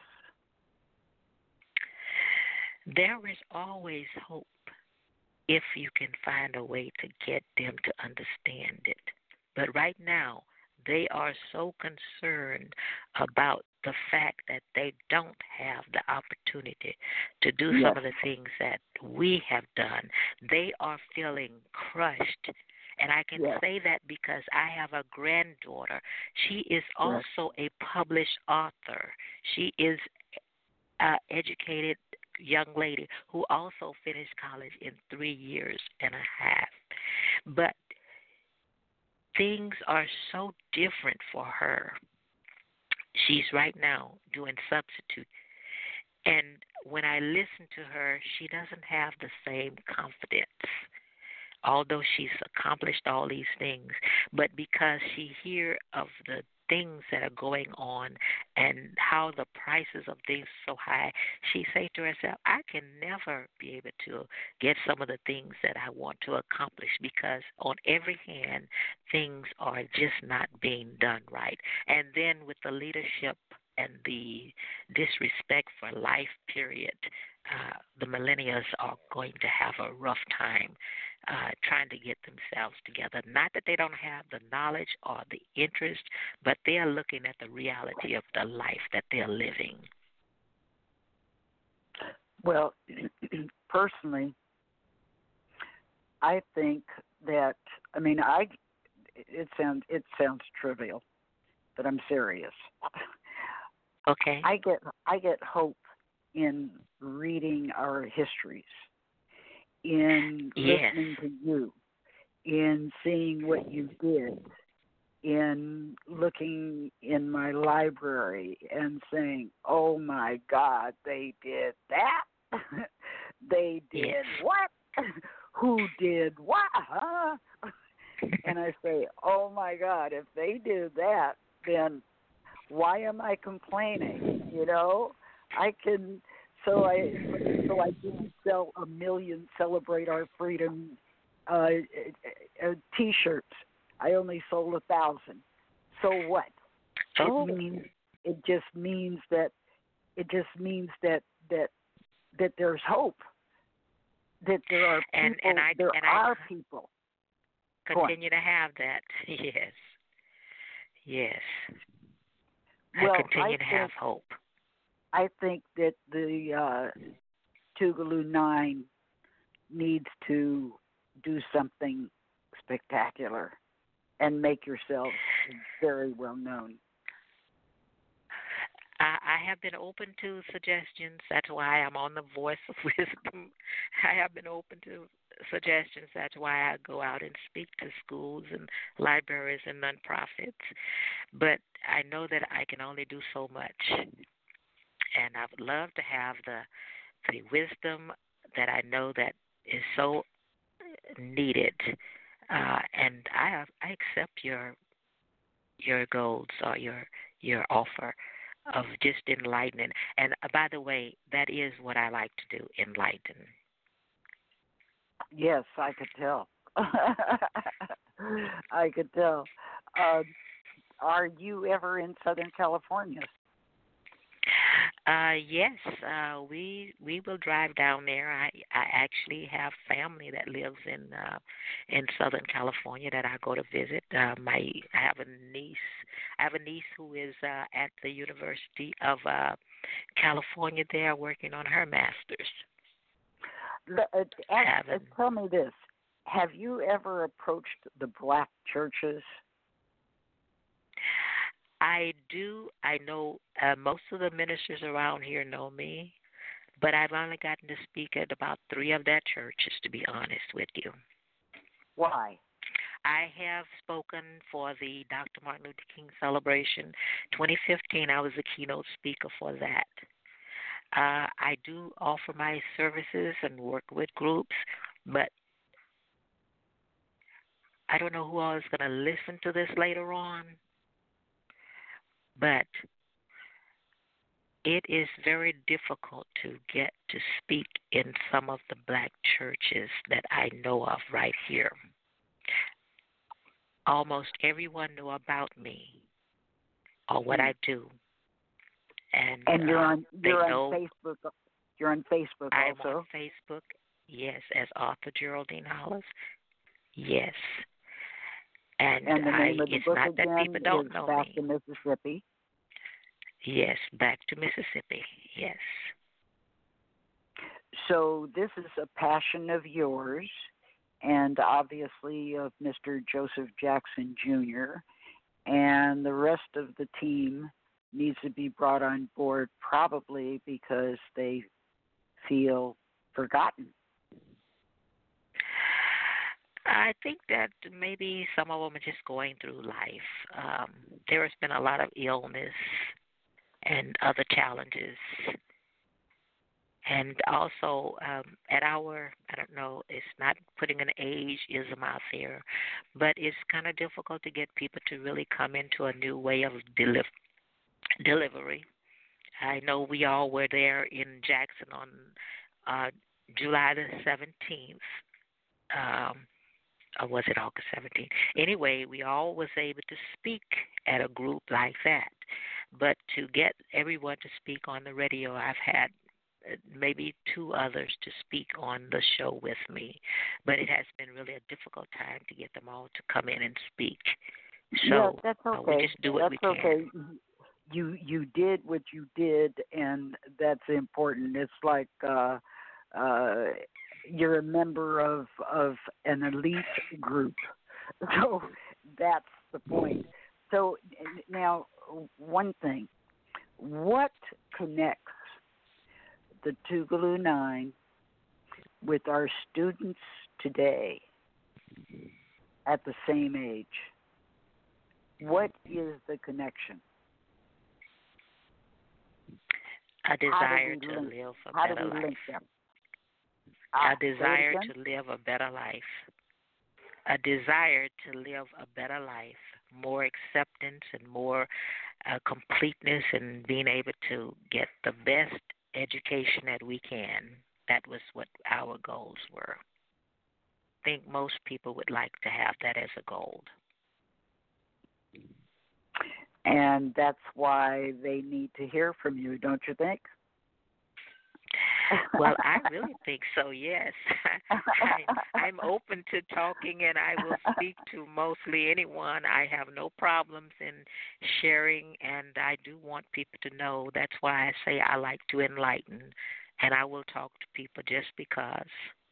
There is always hope if you can find a way to get them to understand it. But right now, they are so concerned about the fact that they don't have the opportunity to do Yes. some of the things that we have done. They are feeling crushed. And I can Yes. say that because I have a granddaughter. She is Yes. also a published author. She is uh, educated young lady who also finished college in three years and a half. But things are so different for her. She's right now doing substitute. And when I listen to her, she doesn't have the same confidence, although she's accomplished all these things. But because she hear of the things that are going on and how the prices of things are so high, she say to herself, I can never be able to get some of the things that I want to accomplish because on every hand, things are just not being done right. And then with the leadership and the disrespect for life period, uh, the millennials are going to have a rough time uh, trying to get themselves together. Not that they don't have the knowledge or the interest, but they are looking at the reality of the life that they're living. Well, personally, I think that, I mean, I it sounds it sounds trivial, but I'm serious. Okay. I get I get hope in reading our histories, in Yes. listening to you, in seeing what you did, in looking in my library and saying, "Oh my God, they did that! They did Yes. what? Who did what? Huh?" And I say, "Oh my God, if they did that, then why am I complaining? You know, I can." So I so I didn't sell a million "Celebrate Our Freedom" uh, uh, T-shirts. I only sold a thousand. So what? Oh. It means it just means that it just means that that that there's hope. That there are people. And, and I, there and are I people. continue to have that. Yes. Yes. Well, I continue I to have think, hope. I think that the uh, Tougaloo Nine needs to do something spectacular and make yourselves very well known. I, I have been open to suggestions. That's why I'm on the Voice of Wisdom. I have been open to suggestions. That's why I go out and speak to schools and libraries and nonprofits. But I know that I can only do so much. And I would love to have the the wisdom that I know that is so needed. Uh, and I I accept your your goals or your your offer of just enlightening. And uh, by the way, that is what I like to do, enlighten. Yes, I could tell. I could tell. Uh, are you ever in Southern California? Uh, yes, uh, we we will drive down there. I I actually have family that lives in uh, in Southern California that I go to visit. Uh, my I have a niece. I have a niece who is uh, at the University of uh, California there, working on her master's. Uh, uh, ask, uh, Having, tell me this: have you ever approached the black churches? I do. I know uh, most of the ministers around here know me, but I've only gotten to speak at about three of their churches, to be honest with you. Why? I have spoken for the Doctor Martin Luther King celebration. twenty fifteen, I was the keynote speaker for that. Uh, I do offer my services and work with groups, but I don't know who all is going to listen to this later on. But it is very difficult to get to speak in some of the black churches that I know of right here. Almost everyone know about me or what I do. And, and you're uh, on they you're know on Facebook. You're on Facebook I'm also. on Facebook, yes, as author Geraldine Hollis. Yes. And, And the I, name of the it's book not that again people don't is know Back me. to Mississippi. Yes, Back to Mississippi. Yes. So this is a passion of yours, and obviously of Mister Joseph Jackson Junior, and the rest of the team needs to be brought on board, probably because they feel forgotten? I think that maybe some of them are just going through life. Um, there has been a lot of illness and other challenges. And also, um, at our, I don't know, it's not putting an ageism out there, but it's kind of difficult to get people to really come into a new way of deli- delivery. I know we all were there in Jackson on uh, July the seventeenth. Um, or was it August seventeenth? Anyway, we all was able to speak at a group like that. But to get everyone to speak on the radio, I've had uh, maybe two others to speak on the show with me. But it has been really a difficult time to get them all to come in and speak. So yeah, that's okay. uh, we just do what that's we okay. can. You you did what you did, and that's important. It's like uh, uh, you're a member of of an elite group, so that's the point. So now, one thing, what connects the Tougaloo Nine with our students today at the same age? What is the connection? A desire to link, live a how better do we life. link them? A Ah, desire to live a better life. A desire to live a better life. More acceptance and more uh, completeness and being able to get the best education that we can. That was what our goals were. I think most people would like to have that as a goal. And that's why they need to hear from you, don't you think? Well, I really think so, yes. I, I'm open to talking, and I will speak to mostly anyone. I have no problems in sharing, and I do want people to know. That's why I say I like to enlighten, and I will talk to people just because.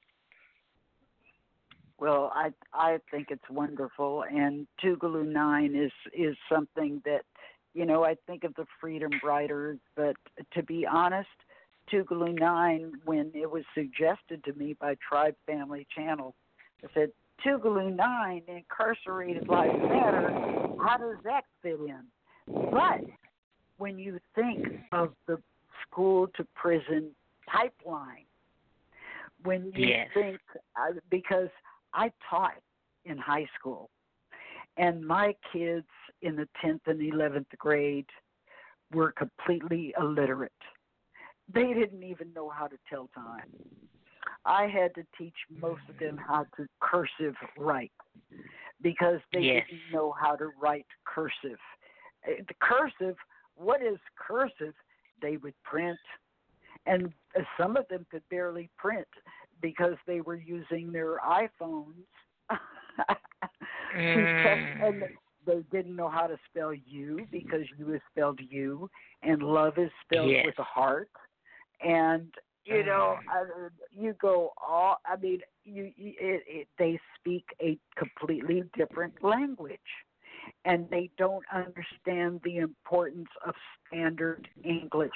Well, I I think it's wonderful, and Tougaloo Nine is is something that, you know, I think of the Freedom Riders, but to be honest, Tougaloo Nine, when it was suggested to me by Tribe Family Channel, I said, Tougaloo Nine, Incarcerated Lives Matter, how does that fit in? But when you think of the school to prison pipeline, when you yes. think, uh, because I taught in high school, and my kids in the tenth and eleventh grade were completely illiterate. They didn't even know how to tell time. I had to teach most of them how to cursive write because they yes. didn't know how to write cursive. Uh, The cursive, what is cursive? They would print, and uh, some of them could barely print because they were using their iPhones to test, and they didn't know how to spell you because you is spelled you, and love is spelled yes. with a heart. And you know, I, you go all. I mean, you, you it, it, they speak a completely different language, and they don't understand the importance of standard English.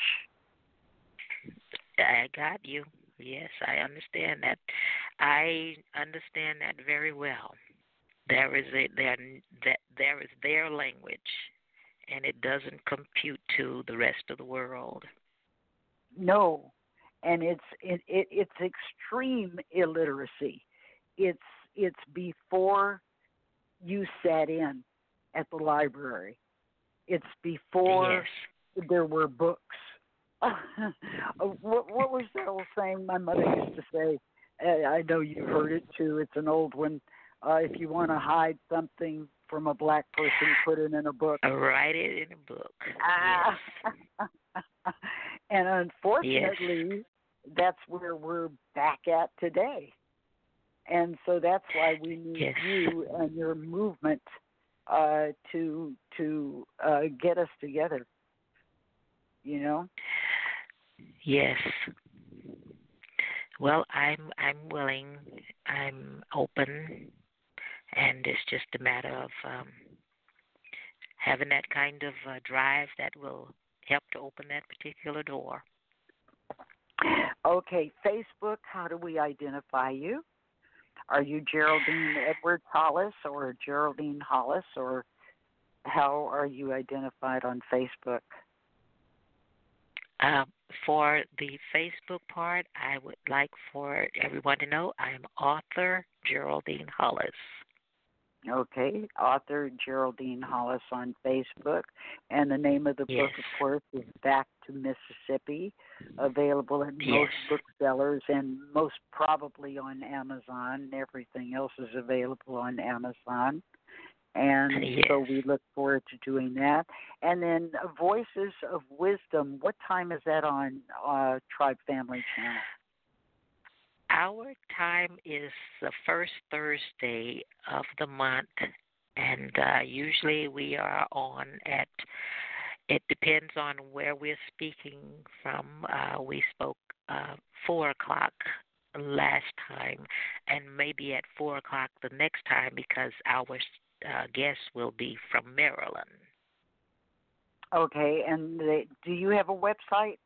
I got you. Yes, I understand that. I understand that very well. There is a there that there is their language, and it doesn't compute to the rest of the world. No, and it's it, it it's extreme illiteracy. It's it's before you sat in at the library. It's before yes. there were books. what, what was that old saying my mother used to say? Uh, I know you've heard it too. It's an old one. Uh, if you want to hide something from a black person, put it in a book. Write it in a book. Ah. Yes. And unfortunately, yes. that's where we're back at today. And so that's why we need yes. you and your movement uh, to to uh, get us together. You know. Yes. Well, I'm I'm willing. I'm open, and it's just a matter of um, having that kind of uh, drive that will help to open that particular door. Okay, Facebook, how do we identify you? Are you Geraldine Edwards Hollis or Geraldine Hollis, or how are you identified on Facebook? Um, for the Facebook part, I would like for everyone to know I am author Geraldine Hollis. Okay, author Geraldine Hollis on Facebook. And the name of the Yes. book, of course, is Back to Mississippi, available at Yes. most booksellers and most probably on Amazon. Everything else is available on Amazon. And Yes. so we look forward to doing that. And then uh, Voices of Wisdom, what time is that on uh, Tribe Family Channel? Our time is the first Thursday of the month, and uh, usually we are on at, it depends on where we're speaking from. Uh, we spoke uh, four o'clock last time, and maybe at four o'clock the next time because our uh, guest will be from Maryland. Okay, and they, do you have a website?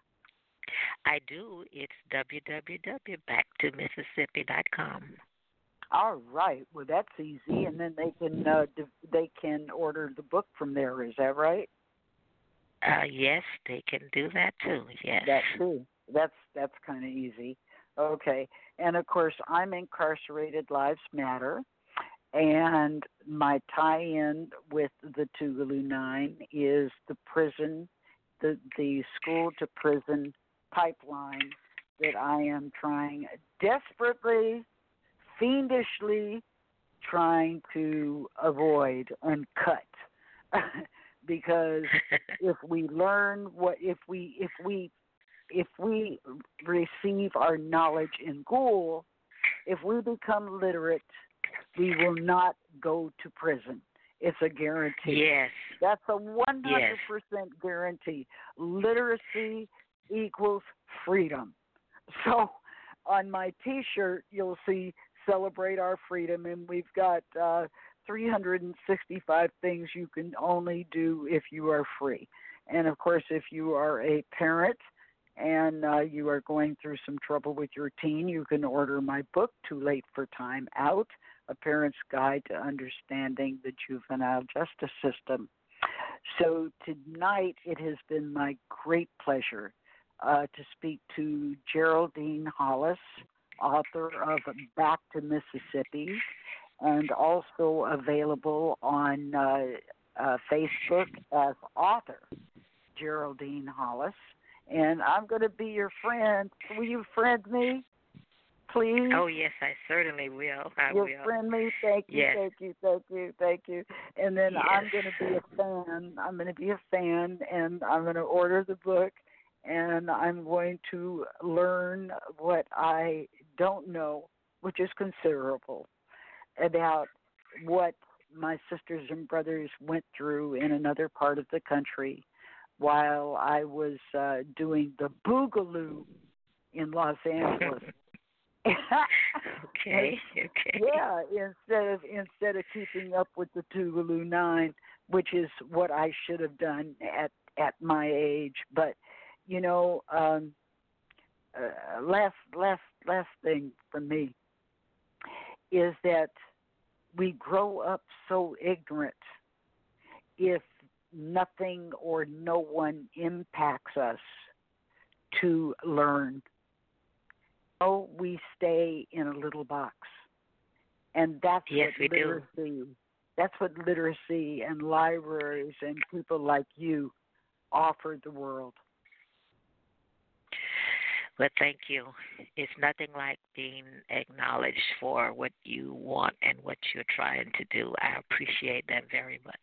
I do. It's w w w dot back to mississippi dot com. All right. Well, that's easy, and then they can uh, they can order the book from there. Is that right? Uh, yes, they can do that too. Yes. That too. That's that's kind of easy. Okay. And of course, I'm Incarcerated Lives Matter, and my tie-in with the Tougaloo Nine is the prison, the the school to prison pipeline that I am trying desperately, fiendishly trying to avoid and cut. Because if we learn what if we if we if we receive our knowledge in school, if we become literate, we will not go to prison. It's a guarantee. Yes. That's a one hundred percent yes. guarantee. Literacy equals freedom. So on my T-shirt, you'll see Celebrate Our Freedom, and we've got uh, three hundred sixty-five things you can only do if you are free. And, of course, if you are a parent and uh, you are going through some trouble with your teen, you can order my book, Too Late for Time Out, A Parent's Guide to Understanding the Juvenile Justice System. So tonight it has been my great pleasure uh, to speak to Geraldine Hollis, author of Back to Mississippi, and also available on uh, uh, Facebook as author Geraldine Hollis. And I'm going to be your friend. Will you friend me, please? Oh, yes, I certainly will. I You'll will. friend me? Thank you, yes. thank you, thank you, thank you. And then yes. I'm going to be a fan. I'm going to be a fan, and I'm going to order the book, and I'm going to learn what I don't know, which is considerable, about what my sisters and brothers went through in another part of the country while I was uh, doing the Boogaloo in Los Angeles. okay, okay. Yeah, instead of instead of keeping up with the Tougaloo Nine, which is what I should have done at at my age. But you know, um, uh, last last last thing for me is that we grow up so ignorant if nothing or no one impacts us to learn. Oh, we stay in a little box. And that's yes, what we literacy do. That's what literacy and libraries and people like you offer the world. Well, thank you. It's nothing like being acknowledged for what you want and what you're trying to do. I appreciate that very much.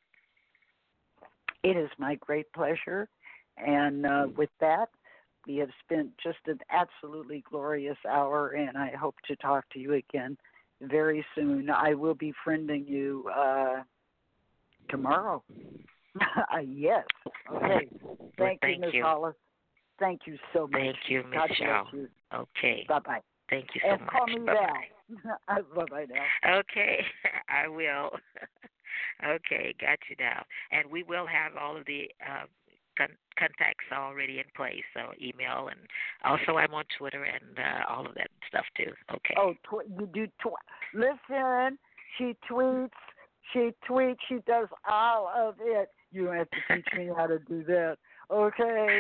It is my great pleasure. And uh, with that, we have spent just an absolutely glorious hour, and I hope to talk to you again very soon. I will be friending you uh, tomorrow. uh, yes. Okay. Well, Thank, thank you, Miz you. Hollis. Thank you so much. Thank you, Miz God Shaw. bless you. Okay. Bye-bye. Thank you so And much. call me Bye-bye. Val. Bye-bye now. Okay, I will. Okay, got you now. And we will have all of the uh, con- contacts already in place, so email, and also I'm on Twitter and uh, all of that stuff too. Okay. Oh, tw- you do tw- listen. She tweets. She tweets. She does all of it. You have to teach me how to do that. Okay.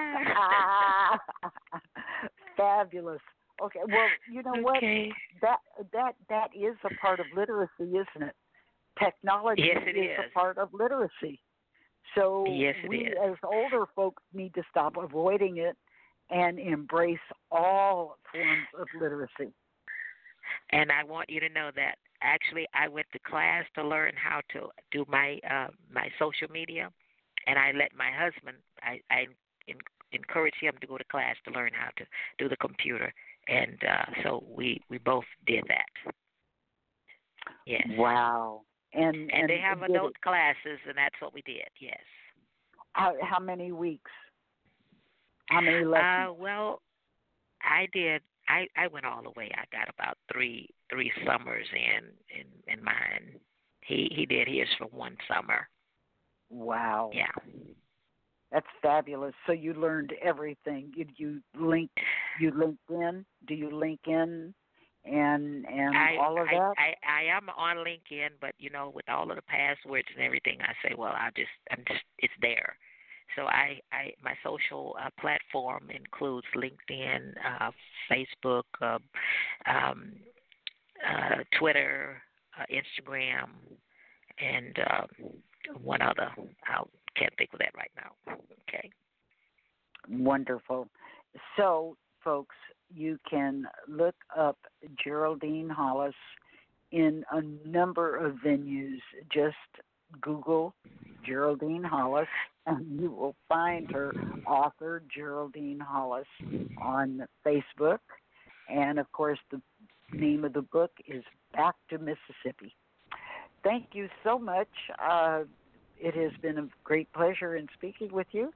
Fabulous. Okay. Well, you know okay. what? That that that is a part of literacy, isn't it? Technology yes, it is, is a part of literacy. So yes, it we, is. as older folks, need to stop avoiding it and embrace all forms of literacy. And I want you to know that actually I went to class to learn how to do my uh, my social media, and I let my husband, I, I in, encouraged him to go to class to learn how to do the computer, and uh, so we, we both did that. Yes. Wow. And, and, and they have did adult it. classes, and that's what we did, yes. How, how many weeks? How many lessons? Uh, well, I did. I, I went all the way. I got about three three summers in in, in mine. He he did his for one summer. Wow. Yeah. That's fabulous. So you learned everything. You you link you linked in. Do you link in and and I, all of I, that? I, I am on LinkedIn, but you know, with all of the passwords and everything, I say, well, I just I'm just it's there. So I, I my social uh, platform includes LinkedIn, uh, Facebook, uh, um, uh, Twitter, uh, Instagram, and uh, one other. I can't think of that right now. Okay. Wonderful. So, folks, you can look up Geraldine Hollis in a number of venues. Just Google Geraldine Hollis, and you will find her, author Geraldine Hollis, on Facebook. And, of course, the name of the book is Back to Mississippi. Thank you so much. Uh, it has been a great pleasure in speaking with you.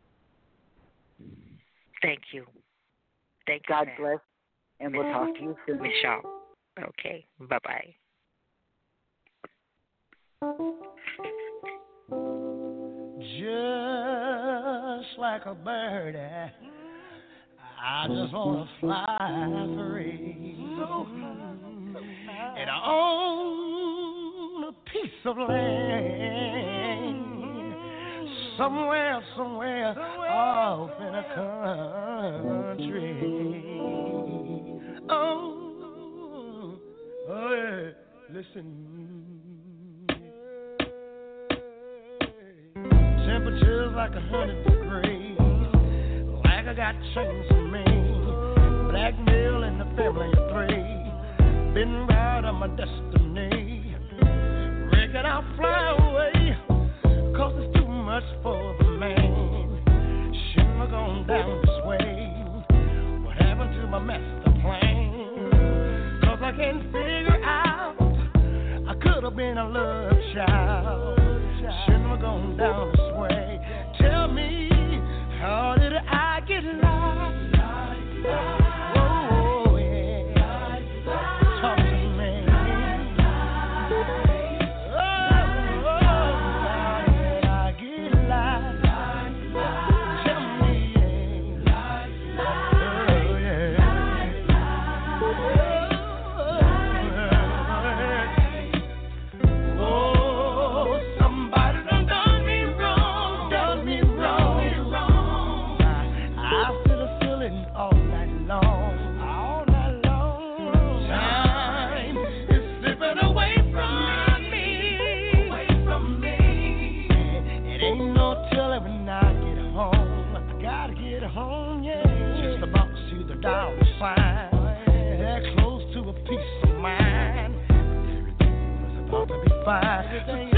Thank you. Thank you. God ma'am. bless, and we'll talk to you soon. Miss Shaw. Okay. Bye-bye. Just like a bird, I just want to fly free. And I own a piece of land somewhere, somewhere off in a country. Oh, oh yeah, listen. Temperatures like a hundred degrees, like I got chains on me. Blackmail in the family of three, been right on my destiny. Reckon I'll fly away, cause it's too much for the man. Shouldn't have gone down this way. What happened to my master plan? Cause I can't figure out, I could have been a love child. Shouldn't have gone down this way. Tell me, how did I get lost? Oh, yeah. Talk to me. Oh, how did I get lost? Tell me, yeah. Oh, yeah. Oh, somebody done done me wrong, done me wrong. I feel a feeling all night long, all night long. Time is slipping away from me, away from me. It ain't no telling when I get home. I gotta get home, yeah. Just about to see the dollar sign. That close to a peace of mind. Everything was about to be fine. Everything